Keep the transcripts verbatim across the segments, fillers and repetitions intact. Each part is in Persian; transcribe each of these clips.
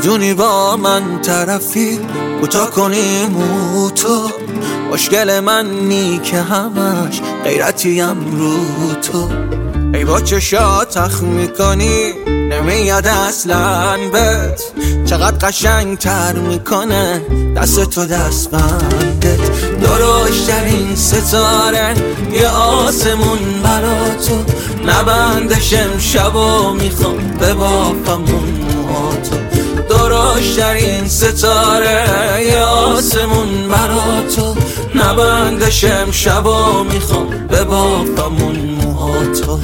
میدونی با من طرفی کوتاه کنی مو تو، مشکل من نی که همش غیرتیم رو تو. ای با چشات تخ میکنی نمیاد اصلا بهت، چقدر قشنگ تر میکنه دست تو دست بندت. درشترین ستاره یه آسمون برا تو، نبندش امشب و میخوام ببافمون موهاتو. درشترین ستاره یه آسمون برا تو، نبندش امشب و میخوام ببافمون موهاتو.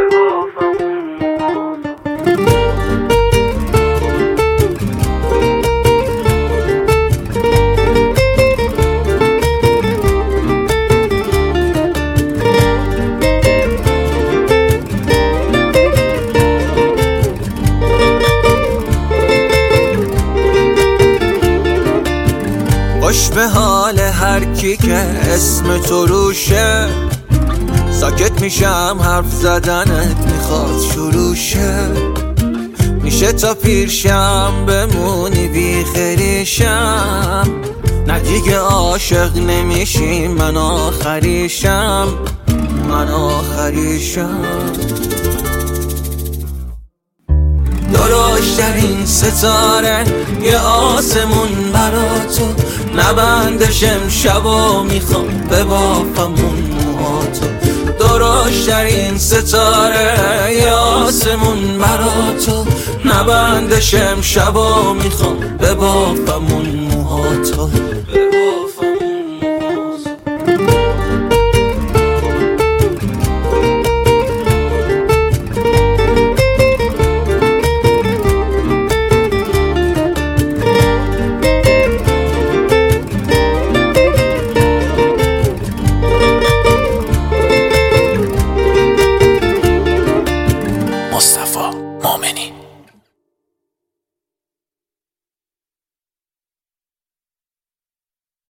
خوش به حال هر کی که اسم تو روشه، ساکت میشم حرف زدنت میخواد شروع شه. میشه تا پیرشم بمونی بی خریشم، نه دیگه عاشق نمیشی من آخریشم، من آخریشم. درشترین ستاره یه آسمون برا تو، نبندش امشب و میخوام ببافمون موهاتو. درشترین ستاره یه آسمون برا تو، نبندش امشب و میخوام ببافمون موهاتو. مصطفی مؤمنی.